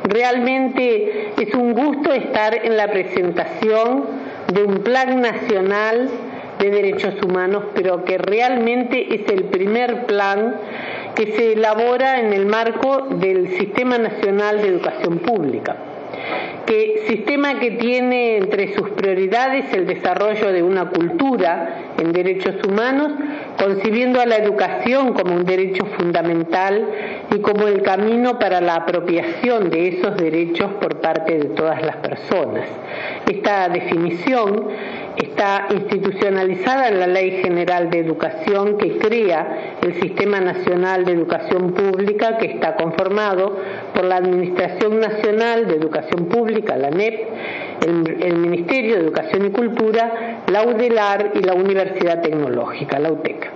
Realmente es un gusto estar en la presentación de un Plan Nacional de Derechos Humanos, pero que realmente es el primer plan que se elabora en el marco del Sistema Nacional de Educación Pública, sistema que tiene entre sus prioridades el desarrollo de una cultura en derechos humanos, concibiendo a la educación como un derecho fundamental y como el camino para la apropiación de esos derechos por parte de todas las personas. Esta definición está institucionalizada en la Ley General de Educación que crea el Sistema Nacional de Educación Pública, que está conformado por la Administración Nacional de Educación Pública, la ANEP, el Ministerio de Educación y Cultura, la UDELAR y la Universidad Tecnológica, la UTEC.